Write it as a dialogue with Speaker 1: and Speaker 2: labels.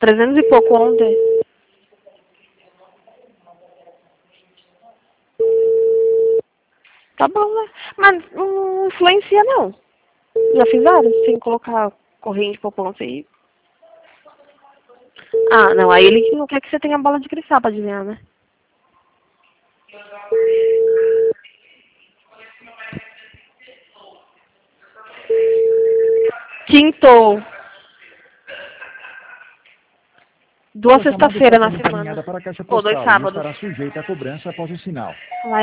Speaker 1: 300 e pouco ontem. Tá bom, né? Mas não influencia, não. Já fiz vários, sem colocar corrente, poupança aí. Ah, não. Aí ele não quer que você tenha bola de cristal pra adivinhar, né? Quinto. Duas sexta-feiras na semana.
Speaker 2: Para a caixa
Speaker 1: Ou 2
Speaker 2: postal e
Speaker 1: sábados.
Speaker 2: estará sujeita a cobrança após o sinal.